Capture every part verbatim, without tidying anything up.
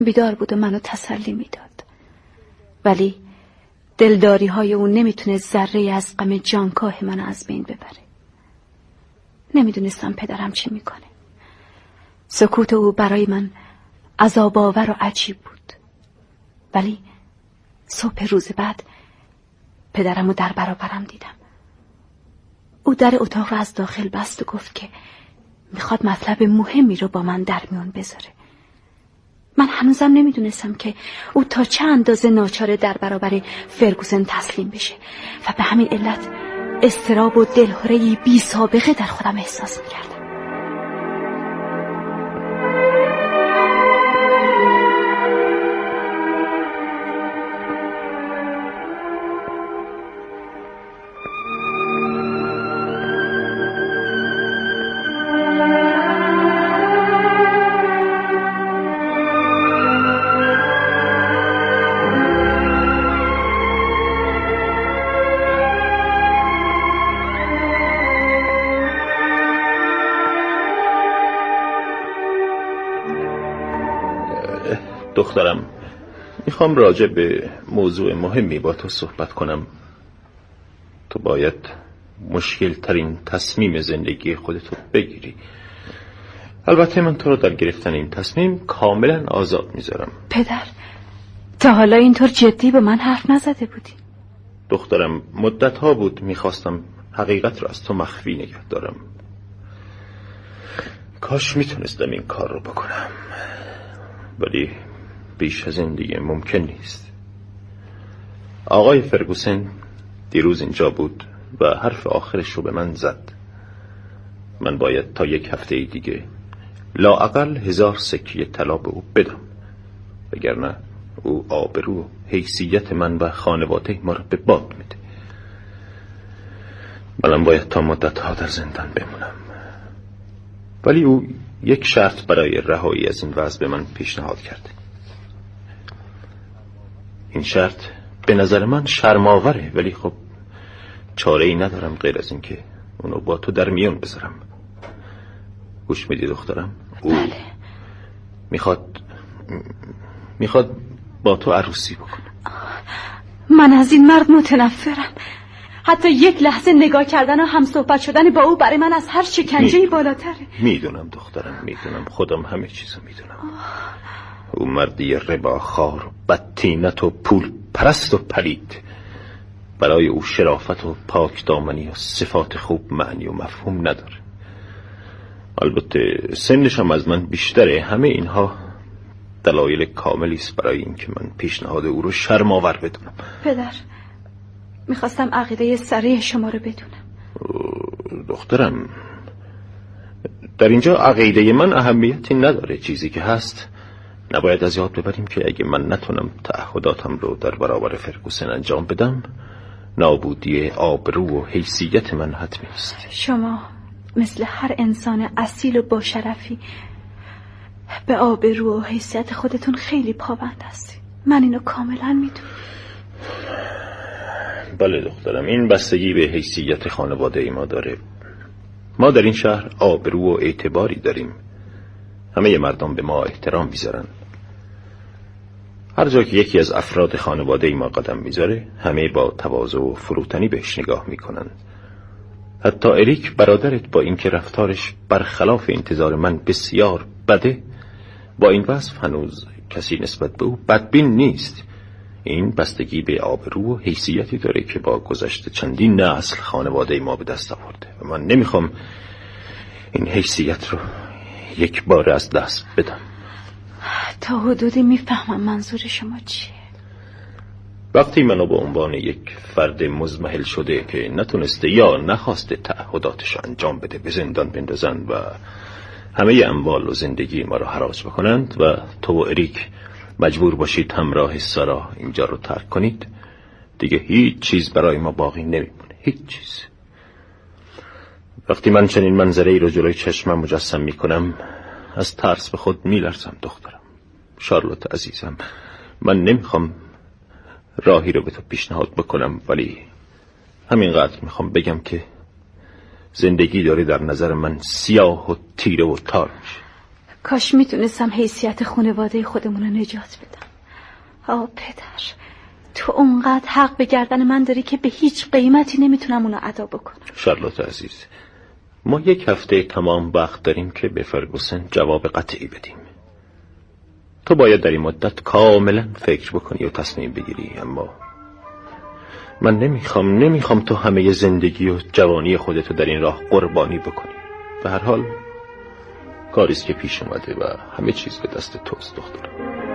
بیدار بود و منو تسلی میداد، ولی دلداری های اون نمیتونه ذره از غم جانکاه منو از بین ببره. نمیدونستم پدرم چی میکنه. سکوت او برای من عذاب‌آور و عجیب بود. ولی صبح روز بعد پدرمو در برابرم دیدم. او در اتاق رو از داخل بست و گفت که میخواد مطلب مهمی رو با من در میون بذاره. من هنوزم نمیدونستم که او تا چه اندازه ناچاره در برابر فرگوسن تسلیم بشه و به همین علت اضطراب و دلهره‌ای بی سابقه در خودم احساس میکردم. دخترم، میخوام راجع به موضوع مهمی با تو صحبت کنم. تو باید مشکل ترین تصمیم زندگی خودتو بگیری. البته من تو رو در گرفتن این تصمیم کاملا آزاد میذارم. پدر، تا حالا اینطور جدی به من حرف نزده بودی. دخترم، مدت ها بود میخواستم حقیقت رو از تو مخفی نگه دارم. کاش میتونستم این کار رو بکنم، ولی بیش از این دیگه ممکن نیست. آقای فرگوسن دیروز اینجا بود و حرف آخرش رو به من زد. من باید تا یک هفته دیگه لااقل هزار سکه طلا به او بدم، وگرنه او آبرو و حیثیت من و خانواده ما رو به باد میده. منم باید تا مدت ها در زندان بمونم، ولی او یک شرط برای رهایی از این وضع به من پیشنهاد کرده. این شرط به نظر من شرم‌آوره، ولی خب چاره ای ندارم غیر از این که اونو با تو در میون بذارم. گوش میدی دخترم؟ او بله. میخواد میخواد با تو عروسی بکنه. من از این مرد متنفرم. حتی یک لحظه نگاه کردن و هم صحبت شدن با او برای من از هر شکنجه‌ای بالاتره. میدونم دخترم، میدونم، خودم همه چیزو میدونم. او مردی رباخوار، بدطینت و پول پرست و پلید. برای او شرافت و پاک دامنی و صفات خوب معنی و مفهوم نداره. البته سنش هم از من بیشتره. همه اینها دلایل کاملی است برای اینکه من پیشنهاد او رو شرم‌آور بدونم. پدر، میخواستم عقیده صریح شما رو بدونم. دخترم، در اینجا عقیده من اهمیتی نداره. چیزی که هست نباید از یاد ببریم که اگه من نتونم تعهداتم رو در برابر فرگوسن انجام بدم، نابودی آبرو و حیثیت من حتمی است. شما مثل هر انسان اصیل و با شرفی به آبرو و حیثیت خودتون خیلی پابند هستی. من اینو کاملا میدونم. بله دخترم، این بستگی به حیثیت خانواده ای ما داره. ما در این شهر آبرو و اعتباری داریم. همه مردم به ما احترام میذارن. هر جا که یکی از افراد خانواده ای ما قدم میذاره، همه با تواضع و فروتنی بهش نگاه میکنن. حتی اریک برادرت با اینکه رفتارش برخلاف انتظار من بسیار بده، با این وصف هنوز کسی نسبت به او بدبین نیست. این بستگی به آبرو و حیثیتی داره که با گذشت چندین نسل خانواده ما به دست آورده و من نمیخوام این حیثیت رو یک بار از دست بدم. تا حدودی میفهمم منظور شما چیه. وقتی منو به عنوان یک فرد مزمحل شده که نتونسته یا نخواسته تعهداتش انجام بده به زندان بندازن و همه اموال و زندگی ما رو حراج بکنند و تو و اریک مجبور باشید همراه سارا اینجا رو ترک کنید، دیگه هیچ چیز برای ما باقی نمیمونه. هیچ چیز. وقتی من چنین منظره ای رو جلوی چشمم مجسم میکنم، از ترس به خود میلرزم. دخترم شارلوت عزیزم، من نمیخوام راهی رو به تو پیشنهاد بکنم، ولی همینقدر میخوام بگم که زندگی داره در نظر من سیاه و تیره و تار میشه. کاش میتونستم حیثیت خانواده خودمون رو نجات بدم. آه پدر، تو اونقدر حق به گردن من داری که به هیچ قیمتی نمیتونم اونو ادا بکنم. شارلوت عزیز، ما یک هفته تمام وقت داریم که به فرگوسن جواب قطعی بدیم. تو باید در این مدت کاملا فکر بکنی و تصمیم بگیری، اما من نمیخوام نمیخوام تو همه زندگی و جوانی خودتو در این راه قربانی بکنی. به هر حال کاریست که پیش اومده و همه چیز به دست توست دخترم.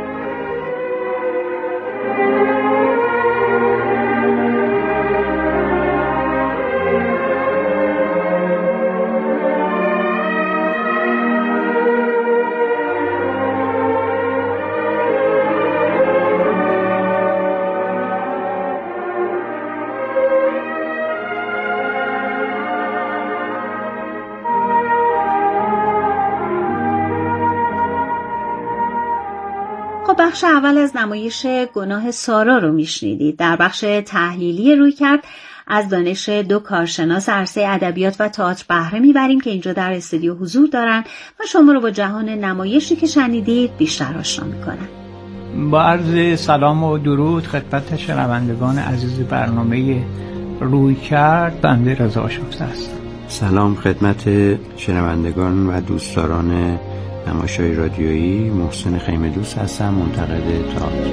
بخش اول از نمایش گناه سارا رو میشنیدید. در بخش تحلیلی رویکرد از دانش دو کارشناس عرصه ادبیات و تئاتر بهره میبریم که اینجا در استودیو حضور دارن و شما رو با جهان نمایشی که شنیدید بیشتر آشنا میکنن. با عرض سلام و درود خدمت شنوندگان عزیز برنامه رویکرد، بنده رضا آشفته هستم. سلام خدمت شنوندگان و دوستداران نمایش‌های رادیویی، محسن خیمه دوست هستم، منتقد تئاتر.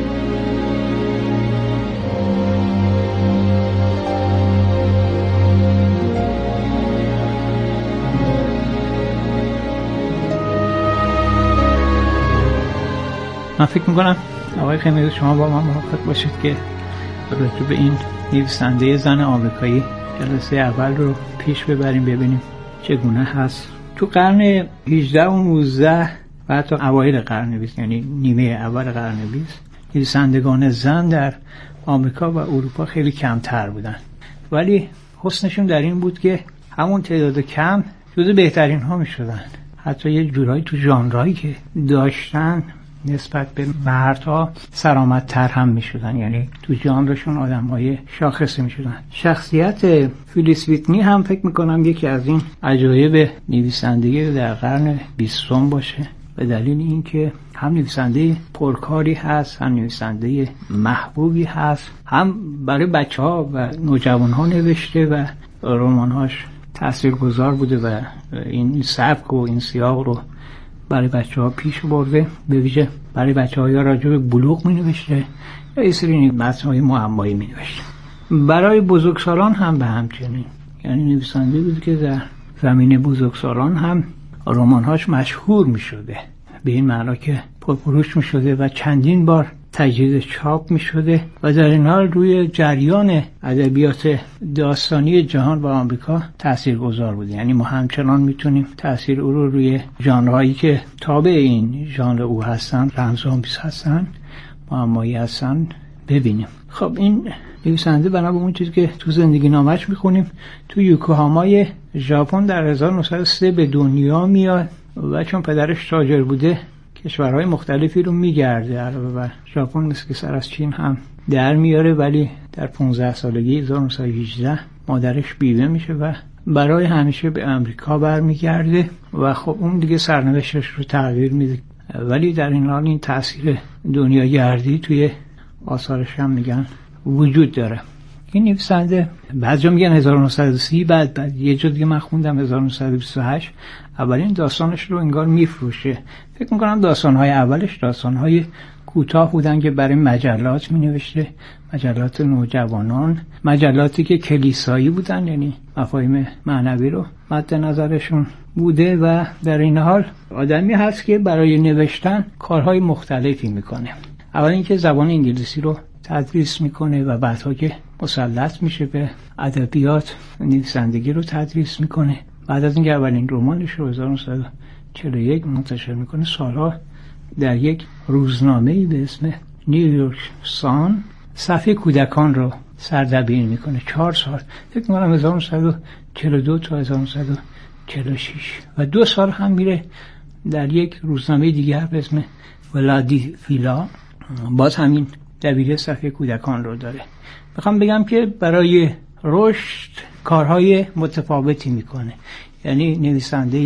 من فکر میکنم آقای خیمه دوست شما با من موافق باشید که راجع به این نویسنده زن آمریکایی جلسه اول رو پیش ببریم ببینیم چگونه هست. تو قرن هجدهم و نوزدهم و حتی اوایل قرن بیست، یعنی نیمه اول قرن بیست، نویسندگان زن در آمریکا و اروپا خیلی کمتر بودن، ولی حسنشون در این بود که همون تعداد کم جزو بهترین ها می شدن. حتی یه جورایی تو ژانرهایی که داشتن نسبت به مردها سرآمدتر هم می شدن، یعنی تو ژانرشون آدم‌های شاخصی می شدن. شخصیت فیلیس ویتنی هم فکر می کنم یکی از این عجایب نویسندگی در قرن بیستم باشه، به دلیل اینکه هم نویسنده پرکاری هست، هم نویسنده محبوبی هست، هم برای بچه‌ها و نوجوان‌ها نوشته و رمان‌هاش تاثیرگذار بوده و این سبک و این سیاق رو برای بچه‌ها پیش برده. به ویژه برای بچه‌ها یا راجع به بلوغ می‌نوشته یا یه سری متن‌های معمایی می‌نوشته. برای بزرگسالان هم به همچنین، یعنی نویسنده بود که در زمینه بزرگسالان هم رمان‌هاش مشهور می‌شده، به این معنا که پرفروش می‌شده و چندین بار تجدید چاپ می‌شده و در این حال روی جریان ادبیات داستانی جهان و آمریکا تاثیرگذار بوده. یعنی ما همچنان میتونیم تاثیر او رو روی ژانرهایی که تابع این ژانر او هستن، رمزآمیز هستن، معمایی هستن ببینیم. خب این نویسنده بنا به اون چیزی که تو زندگی نامش میخونیم تو یوکوهامای ژاپن در هزار و نهصد و سه به دنیا میاد و چون پدرش تاجر بوده کشورهای مختلفی رو میگرده، علاوه بر ژاپن مثل که سر از چین هم در میاره، ولی در پانزده سالگی هزار و نهصد و هجده مادرش بیوه میشه و برای همیشه به امریکا برمیگرده و خب اون دیگه سرنوشتش رو تغییر میده، ولی در این حال این تاثیر دنیاگردی توی آثارش هم میگن وجود داره. این نویسنده بعضیا میگن هزار و نهصد و سی، بعد بعد یه جا دیگه من خوندم هزار و نهصد و بیست و هشت اولین داستانش رو انگار میفروشه. فکر میکنم داستانهای اولش داستانهای کوتاه بودن که برای مجلات مینوشته، مجلات نوجوانان، مجلاتی که کلیسایی بودن، یعنی مفاهیم معنوی رو مد نظرشون بوده و در این حال آدمی هست که برای نوشتن کارهای مختلفی میکنه. اول اینکه زبان انگلیسی رو تدریس میکنه و بعدها که مسلط میشه به ادبیات نویسندگی رو تدریس میکنه. بعد از اینکه اولین رمانش رو هزار و نهصد و چهل و یک منتشر میکنه، سالها در یک روزنامه‌ای به اسم نیویورک سان صفحه کودکان رو سردبیر میکنه. چهار سال، فکر میکنم هزار و نهصد و چهل و دو تا هزار و نهصد و چهل و شش، و دو سال هم میره در یک روزنامه دیگر به اسم ولادی فیلا، باز همین دبیر صفحه کودکان رو داره. میخوام بگم که برای رشد کارهای متفاوتی میکنه، یعنی نویسنده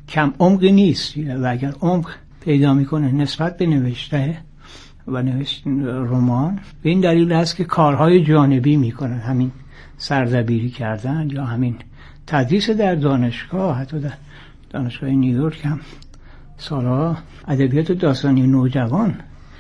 کم عمقی نیست و اگر عمق پیدا میکنه نسبت به نوشته و نوشت رمان، به این دلیل است که کارهای جانبی میکنن، همین سردبیری کردن یا همین تدریس در دانشگاه، حتی در دانشگاه نیویورک هم سالها ادبیات داستانی نوجوان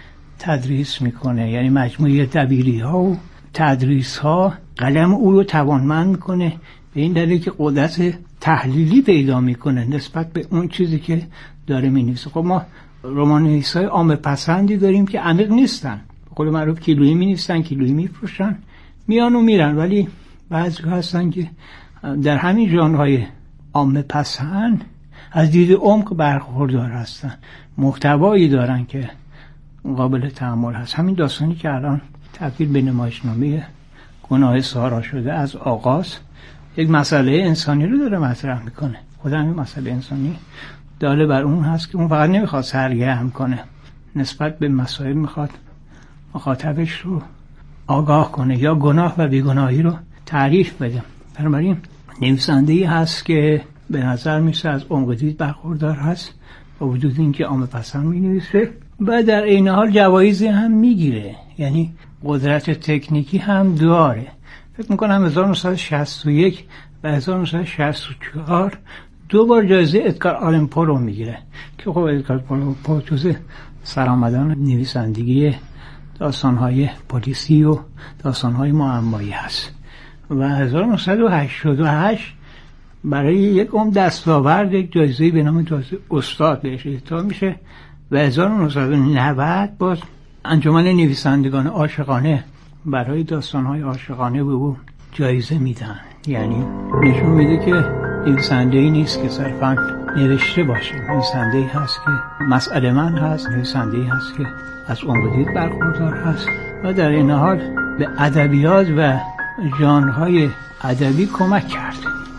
تدریس میکنه، یعنی مجموعه دبیری ها و تدریس ها قلم او رو توانمند میکنه، به این دلیل که قدرت تحلیلی پیدا میکنه نسبت به اون چیزی که داره مینویسه. خب ما رمان‌نویسای عامه پسندی داریم که عمیق نیستن، به قول معروف کیلویی می‌نویسن، کیلویی می‌فروشن، میان و میرن، ولی بعضی هستن که در همین ژانرهای عامه پسند از دید عمق برخوردار هستن، محتوایی دارن که قابل تأمل هست. همین داستانی که الان تبدیل به نمایشنامه گناه سارا شده، از آغاز یک مسئله انسانی رو داره مطرح میکنه. خود همین مسئله انسانی داله بر اون هست که اون فقط نمیخواد سرگرم کنه، نسبت به مسائل میخواد مخاطبش رو آگاه کنه یا گناه و بیگناهی رو تعریف بده. بنابراین نویسنده‌ای هست که به نظر میسه از عمق دید برخوردار هست، با وجود اینکه عامه پسند مینویسه و در این حال جوایزی هم میگیره، یعنی قدرت تکنیکی هم داره. فکر میکنم هزار و نهصد و شصت و یک و هزار و نهصد و شصت و چهار دو بار جایزه ادگار آلن پو رو میگیره که خب ادگار آلن پو جزء سرآمدان نویسندگی داستان‌های پلیسی و داستان‌های معمایی هست و هزار و نهصد و هشتاد و هشت برای یک عمر دستاورد یک جایزه به نام جایزه استاد بهش اعطا میشه و هزار و نهصد و نود باز انجمن نویسندگان عاشقانه برای داستان‌های عاشقانه به او جایزه میدن. یعنی نشون میده که نویسنده‌ای نیست که صرفاً نوشته باشه، نویسنده‌ای هست که مسئله من هست، نویسنده‌ای هست که از عمق دید برخوردار هست و در این حال به ادبیات و ژانرهای ادبی کمک کرده.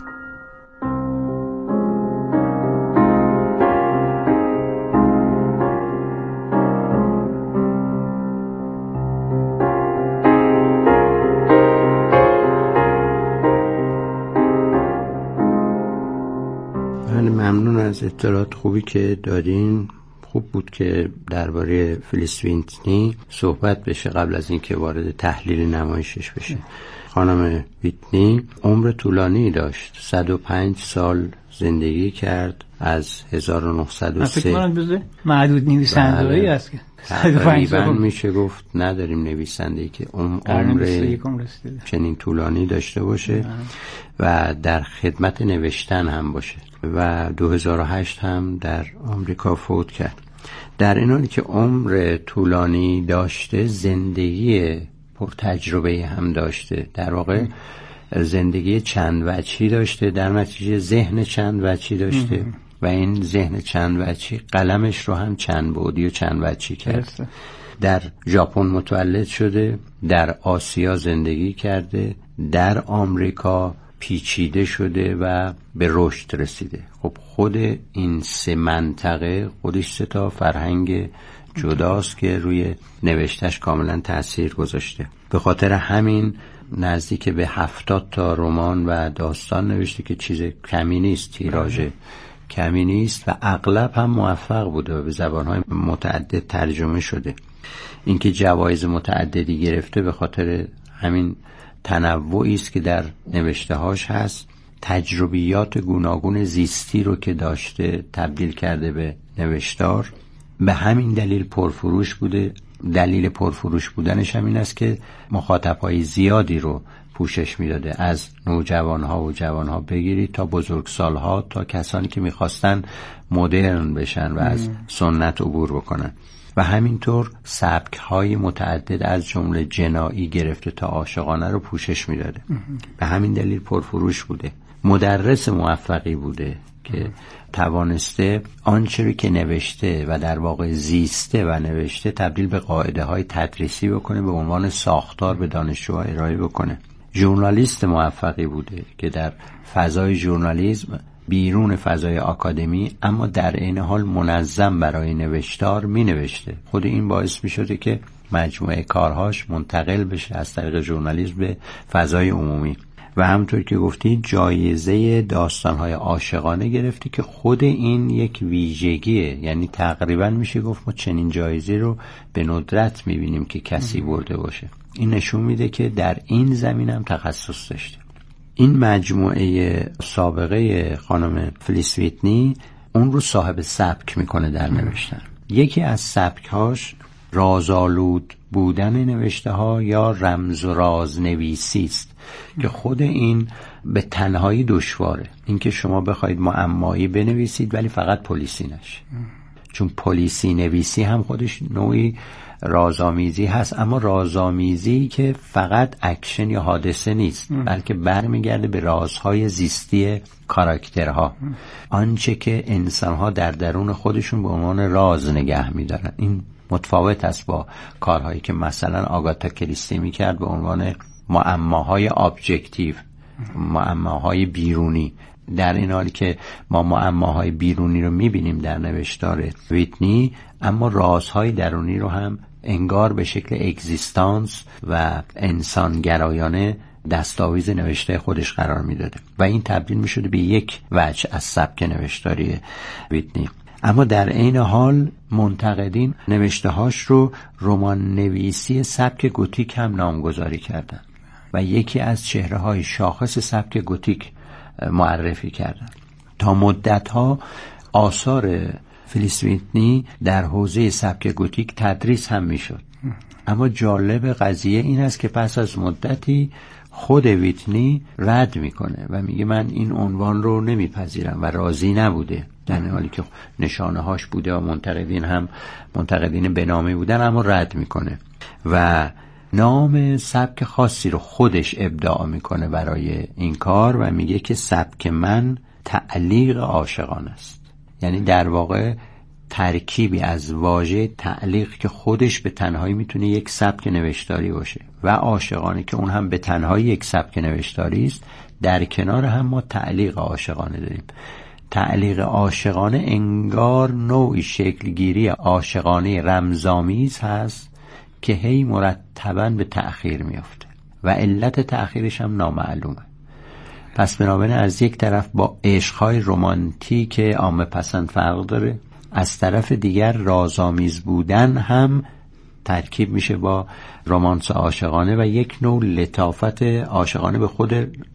ممنون از اطلاعات خوبی که دادین. خوب بود که درباره فیلیس ویتنی صحبت بشه قبل از اینکه وارد تحلیل نمایشش بشه. خانم ویتنی عمر طولانی داشت، صد و پنج سال زندگی کرد، از هزار و نهصد و سه. فکر کنم معدود نویسنده‌ای است که تقریبا میشه گفت نداریم نویسنده‌ای که عمر چنین طولانی داشته باشه و در خدمت نوشتن هم باشه و دو هزار و هشت هم در آمریکا فوت کرد. در این حالی که عمر طولانی داشته، زندگی پرتجربه هم داشته، در واقع زندگی چند وجهی داشته، در نتیجه ذهن چند وجهی داشته و این ذهن چند وجهی قلمش رو هم چند بعدی و چند وجهی کرد. در ژاپن متولد شده، در آسیا زندگی کرده، در آمریکا پیچیده شده و به رشد رسیده. خب خود این سه منطقه خودش سه تا فرهنگ جداست که روی نوشتش کاملا تأثیر گذاشته. به خاطر همین نزدیک به هفتاد تا رمان و داستان نوشته که چیز کمی نیست، تیراژ کمی نیست و اغلب هم موفق بوده و به زبان‌های متعدد ترجمه شده. اینکه جوایز متعددی گرفته به خاطر همین تنوعی است که در نوشته‌هاش هست. تجربیات گوناگون زیستی رو که داشته تبدیل کرده به نوشتار، به همین دلیل پرفروش بوده. دلیل پرفروش بودنش هم این است که مخاطب‌های زیادی رو پوشش میداده، از نوجوان‌ها و جوان‌ها بگیرید تا بزرگسال‌ها، تا کسانی که می‌خواستن مدرن بشن و از سنت عبور بکنن و همینطور سبک‌های متعدد از جمله جنایی گرفته تا عاشقانه رو پوشش میداده. به همین دلیل پرفروش بوده. مدرس موفقی بوده که توانسته آنچه رو که نوشته و در واقع زیسته و نوشته تبدیل به قاعده های تدریسی بکنه، به عنوان ساختار به دانشجوها ارائه بکنه. ژورنالیست موفقی بوده که در فضای ژورنالیسم، بیرون فضای آکادمی، اما در این حال منظم برای نوشتار می نوشته. خود این باعث می شده که مجموعه کارهاش منتقل بشه از طریق ژورنالیسم به فضای عمومی و همونطور که گفتی جایزه داستان‌های عاشقانه گرفته که خود این یک ویژگیه، یعنی تقریبا میشه گفت ما چنین جایزه رو به ندرت میبینیم که کسی برده باشه. این نشون میده که در این زمینه هم تخصص داشته. این مجموعه سابقه خانم فلیس ویتنی اون رو صاحب سبک میکنه در نوشتن. یکی از سبکهاش رازآلود بودن نوشته ها یا رمز و راز نویسی است که خود این به تنهایی دشواره. اینکه شما بخواید معمایی بنویسید ولی فقط پلیسی نشه، چون پلیسی نویسی هم خودش نوعی رازآمیزی هست، اما رازآمیزی که فقط اکشن یا حادثه نیست ام. بلکه برمیگرده به رازهای زیستی کاراکترها، آنچه که انسانها در درون خودشون به عنوان راز نگه می‌دارن. این متفاوت است با کارهایی که مثلا آگاتا کریستی می‌کرد به عنوان معماهای ابجکتیو، معماهای بیرونی. در این حالی که ما معماهای بیرونی رو می‌بینیم در نوشتار ویتنی، اما رازهای درونی رو هم انگار به شکل اگزیستانس و انسانگرایانه دستاویز نوشته خودش قرار میداده و این تبدیل میشده به یک وجه از سبک نوشتاری ویتنی. اما در عین حال منتقدین نوشته هاش رو رمان نویسی سبک گوتیک هم نامگذاری کردن و یکی از چهره های شاخص سبک گوتیک معرفی کردن. تا مدت ها آثار فلیس ویتنی در حوزه سبک گوتیک تدریس هم میشد، اما جالب قضیه این است که پس از مدتی خود ویتنی رد میکنه و میگه من این عنوان رو نمیپذیرم و راضی نبوده، در حالی که نشانه هاش بوده و منتقدین هم منتقدین بنامی بودن، اما رد میکنه و نام سبک خاصی رو خودش ابداع میکنه برای این کار و میگه که سبک من تعلیق عاشقانه است. یعنی در واقع ترکیبی از واژه تعلیق که خودش به تنهایی میتونه یک سبک نوشتاری باشه و عاشقانه که اون هم به تنهایی یک سبک نوشتاری است، در کنار هم ما تعلیق عاشقانه داریم. تعلیق عاشقانه انگار نوعی شکلگیری عاشقانه رمزآمیز هست که هی مرتباً به تأخیر میافته و علت تأخیرش هم نامعلومه. پس بنابراین از یک طرف با عشق‌های رمانتیک عامه پسند فرق داره، از طرف دیگر رازآمیز بودن هم ترکیب میشه با رمانس عاشقانه و یک نوع لطافت عاشقانه به خود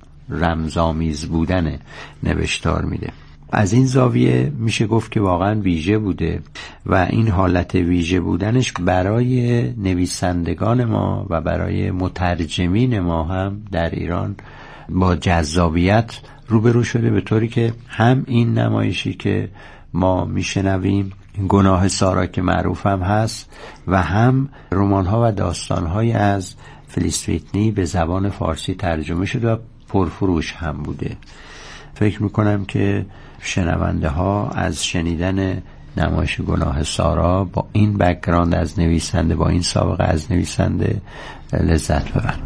رمزآمیز بودن نوشتار میده. از این زاویه میشه گفت که واقعا ویژه بوده و این حالت ویژه بودنش برای نویسندگان ما و برای مترجمین ما هم در ایران با جذابیت روبرو شده، به طوری که هم این نمایشی که ما میشنویم گناه سارا که معروف هم هست و هم رمان‌ها و داستان‌های از فلیس ویتنی به زبان فارسی ترجمه شده و پرفروش هم بوده. فکر میکنم که شنونده ها از شنیدن نمایش گناه سارا با این بک‌گراند از نویسنده، با این سابقه از نویسنده لذت ببرن.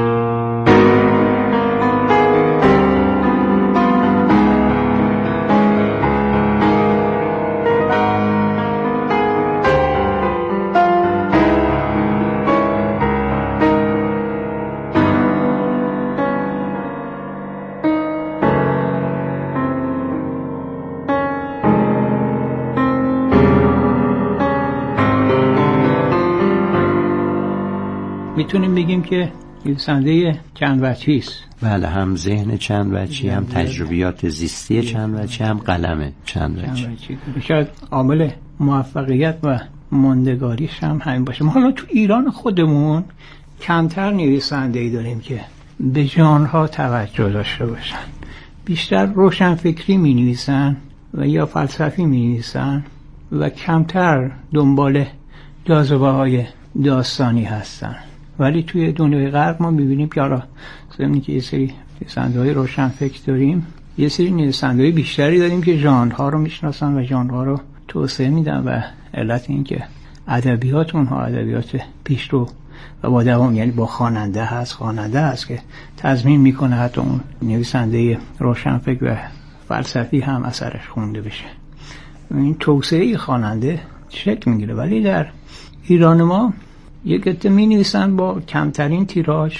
میتونیم بگیم که نویسنده چند وجهی است. بله، هم ذهن چند وجهی، هم تجربیات زیستی چند وجهی، هم قلم چند وجهی. شاید عامل موفقیت و ماندگاریش هم همین باشه. ما حالا تو ایران خودمون کمتر نویسنده‌ای داریم که به ژانرها توجه داشته باشن. بیشتر روشنفکری می‌نویسن و یا فلسفی می‌نویسن و کمتر دنبال جاذبه‌های داستانی هستن. ولی توی دنیای غرب ما می‌بینیم که حالا زمینی که یه سری نویسنده‌های روشنفکر داریم، یه سری نویسنده‌های بیشتری داریم که ژانرها رو میشناسن و ژانرها رو توسعه میدن و علت این که ادبیات اونها ادبیات پیشرو و با دوام، یعنی با خواننده هست خواننده هست که تضمین میکنه حتی اون نویسنده روشنفکر و فلسفی هم اثرش خونده بشه. این توسعه خواننده شکل میگیره. ولی در ایران ما یک عده می نویسن با کمترین تیراژ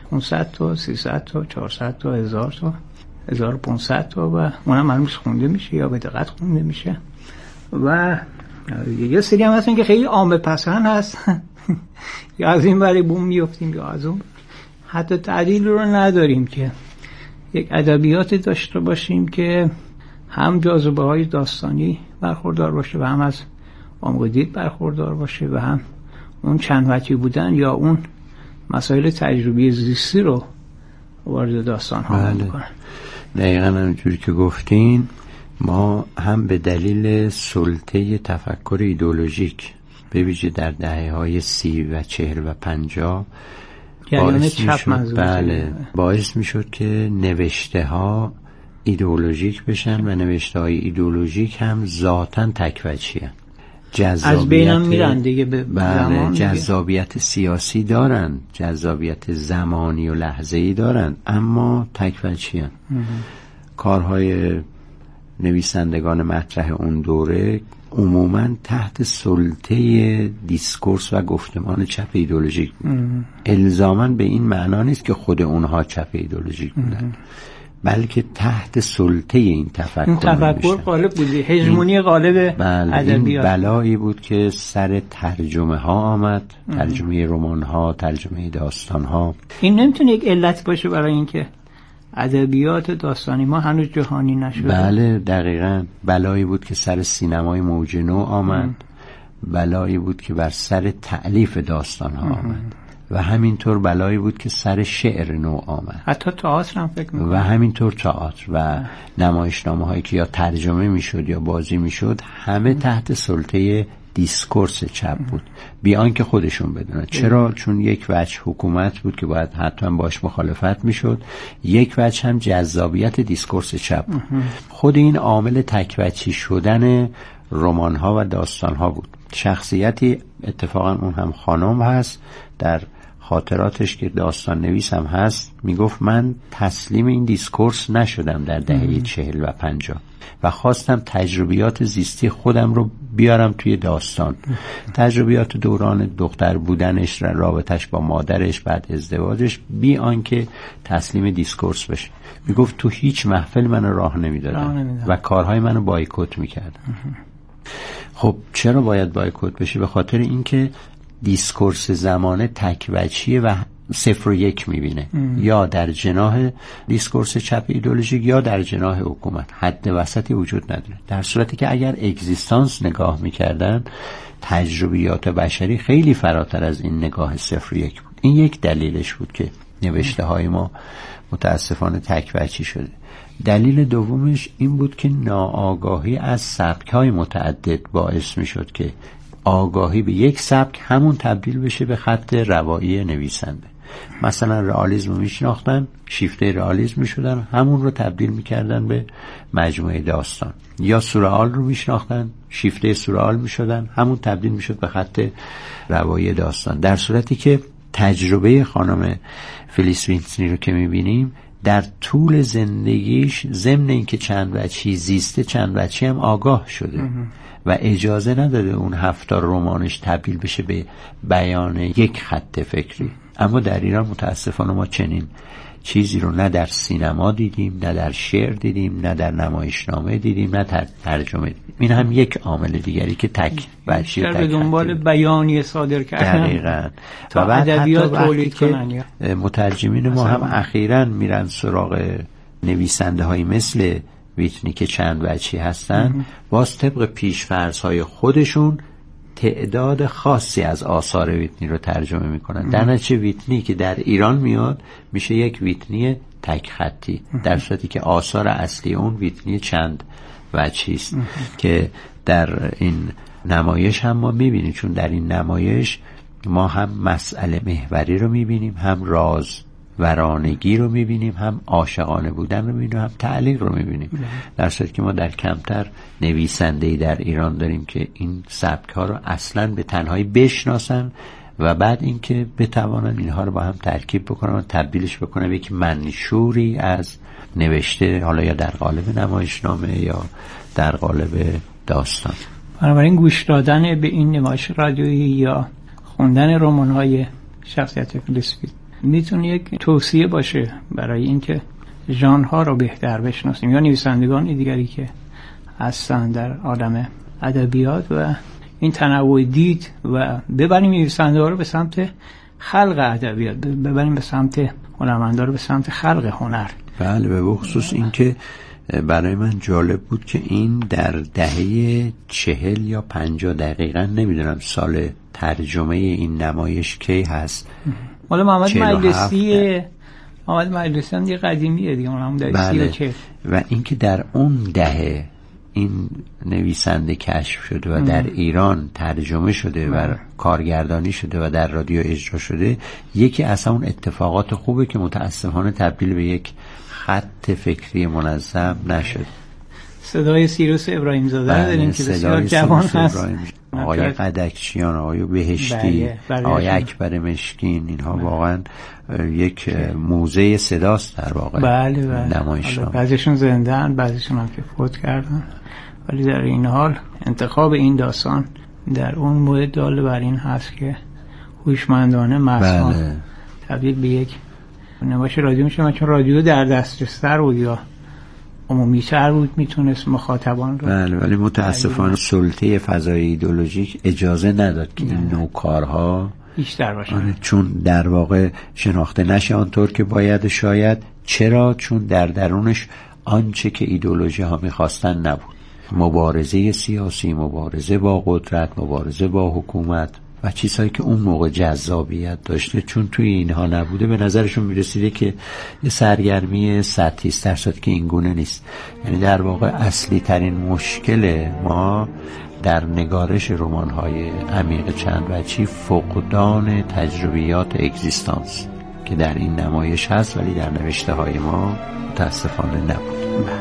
پانصد تا، سیصد تا، چهارصد تا، هزار تا، هزار و پانصد تا و اونم هنوز خونده میشه یا به دقت خونده میشه. و یه سری هم هستن که خیلی عامه پسند هست یا از این برای بوم میفتیم یا از اون. حتی تعدیل رو نداریم که یک ادبیات داشته باشیم که هم جاذبه های داستانی برخوردار باشه و هم از عمق دید برخوردار باشه و هم اون چند وجهی بودن یا اون مسائل تجربی زیستی رو وارد داستان ها میکنن. دقیقا همونجوری که گفتین، ما هم به دلیل سلطه تفکر ایدئولوژیک به ویژه در دهه های سی و چهل و پنجاه باعث میشد بله باعث میشد که نوشته ها ایدئولوژیک بشن و نوشته های ایدئولوژیک هم ذاتاً تک‌وجهی هستند. از بینم میرن دیگه به بله جذابیت سیاسی دارن، جذابیت زمانی و لحظه‌ای دارن، اما تک‌وجهی هستند. کارهای نویسندگان مطرح اون دوره عموماً تحت سلطه دیسکورس و گفتمان چپ ایدئولوژیک بود. الزاماً به این معنا نیست که خود اونها چپ ایدئولوژیک بودن، بلکه تحت سلطه این تفکر این تفکر غالب بودی، هژمونی غالب ادبیات. این بلایی بود که سر ترجمه ها آمد، ترجمه رمان ها، ترجمه داستان ها. این نمیتونه یک علت باشه برای اینکه ادبیات داستانی ما هنوز جهانی نشده؟ بله دقیقاً. بلایی بود که سر سینمای موج نو آمد، ام. بلایی بود که بر سر تألیف داستان ها آمد و همینطور بلایی بود که سر شعر نو آمد، حتی تئاتر هم فکر می‌کنم، و همینطور تئاتر و نمایشنامه هایی که یا ترجمه میشد یا بازی میشد همه ام. تحت سلطه دیسکورس چپ بود، بیان که خودشون بدونن. چرا؟ چون یک وجه حکومت بود که باید حتما باش مخالفت میشد، یک وجه هم جذابیت دیسکورس چپ بود. خود این عامل تک‌وجهی شدن رمان ها و داستان ها بود. شخصیتی اتفاقا اون هم خانم هست، در خاطراتش که داستان نویس هم هست میگفت من تسلیم این دیسکورس نشدم در دهه چهل و پنجاه و خواستم تجربیات زیستی خودم رو بیارم توی داستان. تجربیات دوران دختر بودنش، رابطش با مادرش، بعد ازدواجش، بی آنکه تسلیم دیسکورس بشه. میگفت تو هیچ محفل من راه نمیدادن و کارهای منو بایکوت میکردن. خب چرا باید بایکوت بشه؟ به خاطر اینکه دیسکورس زمانه تک‌وجهی و صفر و یک میبینه، یا در جناح دیسکورس چپ ایدئولوژیک یا در جناح حکومت، حد وسطی وجود نداره. در صورتی که اگر اگزیستانس نگاه میکردن، تجربیات بشری خیلی فراتر از این نگاه صفر و یک بود. این یک دلیلش بود که نوشته های ما متاسفانه تک‌وجهی شده. دلیل دومش این بود که ناآگاهی از سبک‌های متعدد باعث میشد که آگاهی به یک سبک همون تبدیل بشه به خط روایی نویسنده. مثلا رئالیسم رو میشناختن، شیفته رئالیسم میشدن، همون رو تبدیل میکردن به مجموعه داستان. یا سورئال رو میشناختن، شیفته سورئال میشدن، همون تبدیل میشد به خط روایی داستان. در صورتی که تجربه خانم فلیس ویتنی رو که میبینیم، در طول زندگیش ضمن اینکه چند وجهی زیسته، چند وجهی هم آگاه شده و اجازه نداده اون هفتار رمانش تبدیل بشه به بیان یک خط فکری. اما در ایران متاسفانه ما چنین چیزی رو نه در سینما دیدیم، نه در شعر دیدیم، نه در نمایشنامه دیدیم، نه در ترجمه دیدیم. این هم یک عامل دیگری که تک بچی تک به دنبال بیانیه صادر کردن. دقیقاً. و بعد ادبیات تولید کنن. مترجمین ما هم اخیراً میرن سراغ نویسنده های مثل ویتنی که چند وجهی هستن، باز طبق پیش‌فرض‌های خودشون تعداد خاصی از آثار ویتنی رو ترجمه میکنن. در نتیجه ویتنی که در ایران میاد میشه یک ویتنی تک خطی، در صورتی که آثار اصلی اون ویتنی چند وجهی است که در این نمایش هم ما میبینیم. چون در این نمایش ما هم مسئله محوری رو میبینیم، هم راز ورانگی رو میبینیم، هم عاشقانه بودن رو میبینیم، هم تعلیق رو میبینیم. در صورتی که ما در کمتر نویسنده‌ای در ایران داریم که این سبک ها رو اصلاً به تنهایی بشناسن و بعد اینکه بتوانن اینها رو با هم ترکیب بکنن و تبدیلش بکنن به یک منشوری از نوشته، حالا یا در قالب نمایشنامه یا در قالب داستان. بنابراین گوش دادن به این نمایش رادیویی یا خوندن رمان‌های شخصیت فلیس میتونه یک توصیه باشه برای اینکه ژانرها رو بهتر بشناسیم یا نویسندگان دیگری که هستن در عالم ادبیات و این تنوع دید و ببریم نویسنده‌ها رو به سمت خلق ادبیات، ببریم به سمت هنرمندا رو به سمت خلق هنر. بله، به خصوص این که برای من جالب بود که این در دهه چهل یا پنجاه دقیقا نمیدونم سال ترجمه این نمایش کی هست، مال محمد مجلسی. محمد مجلسی هم یه قدیمیه دیگه، اونم در بله. و اینکه در اون دهه این نویسنده کشف شده و ام. در ایران ترجمه شده بله. و کارگردانی شده و در رادیو اجرا شده، یکی از اون اتفاقات خوبه که متاسفانه تبدیل به یک خط فکری منظم نشد. صدای سیروس ابراهیم زاده بله. داریم که بسیار جوان هست، آقای قدکچیان، آقای بهشتی، بله. بله. آقای اکبر مشکین، اینها بله. واقعا یک موزه صداست در واقع. بله بله. نمایشنامه. بعضیشون زنده اند، بعضیشون هم که فوت کردن، ولی در این حال انتخاب این داستان در اون مورد دال بر این هست که هوشمندانه مصنوع بله. تبدیل به یک نمایش رادیو میشه، چون رادیو در دسترس‌تر بود یا عمومی‌تر بود، میتونست مخاطبان رو بله، ولی متاسفانه سلطه فضای ایدئولوژیک اجازه نداد که این نوع کارها بیشتر باشه. آره، چون در واقع شناخته نشه آنطور که باید. شاید چرا؟ چون در درونش آنچه که ایدئولوژی ها میخواستن نبود. مبارزه سیاسی، مبارزه با قدرت، مبارزه با حکومت و چیزهایی که اون موقع جذابیت داشته، چون توی اینها نبوده به نظرشون میرسیده که یه سرگرمی سطحی است، در صورتی که این گونه نیست. یعنی در واقع اصلی ترین مشکل ما در نگارش رمان‌های عمیق چند وجهی فقدان تجربیات اگزیستانس که در این نمایش هست ولی در نوشته‌های ما متاسفانه نبود.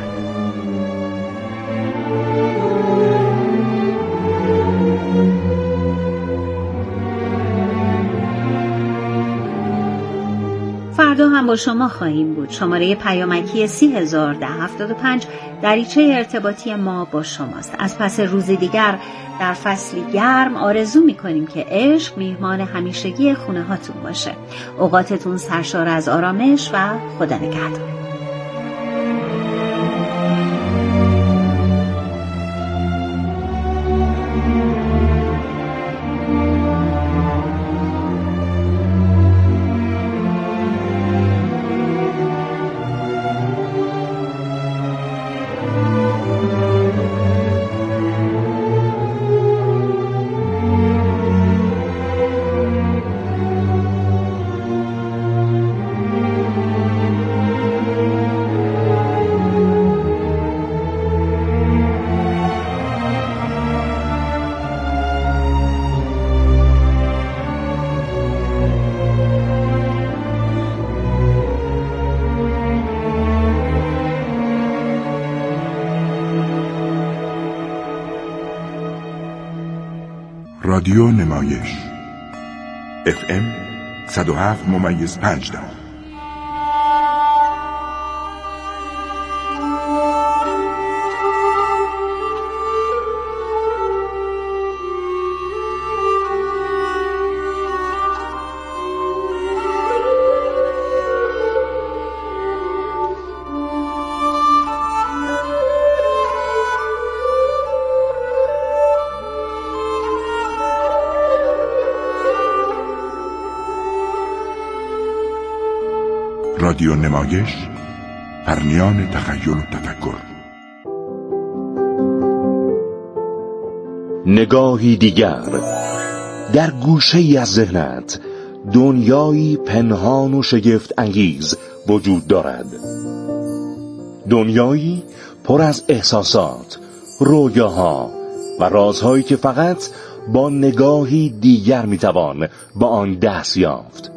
فردا هم با شما خواهیم بود. شماره پیامکی سی هزار ده هفتاد و پنج دریچه ارتباطی ما با شماست. از پس روز دیگر در فصلی گرم آرزو میکنیم که عشق میهمان همیشگی خونه هاتون باشه. اوقاتتون سرشار از آرامش و خدا نگهدار. رادیو نمایش اف ام صد و هفت ممیز پنج دهم. رادیو نمایش، پرنیان تخیل و تفکر. نگاهی دیگر در گوشه‌ای از ذهنت، دنیایی پنهان و شگفت انگیز وجود دارد. دنیایی پر از احساسات، رویاها و رازهایی که فقط با نگاهی دیگر میتوان با آن دست یافت.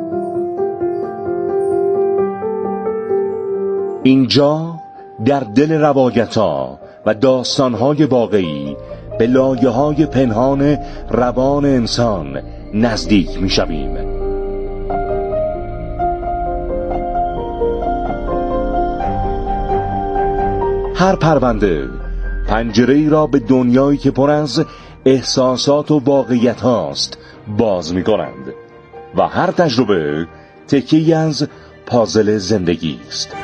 اینجا در دل روایت‌ها و داستان‌های واقعی به لایه‌های پنهان روان انسان نزدیک می‌شویم. هر پرونده پنجره‌ای را به دنیایی که پر از احساسات و واقعیت هاست باز می‌کنند و هر تجربه تکی از پازل زندگی است.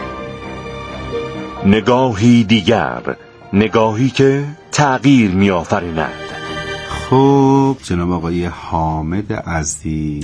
نگاهی دیگر، نگاهی که تغییر می آفریند. خب جناب آقای حامد عزیز،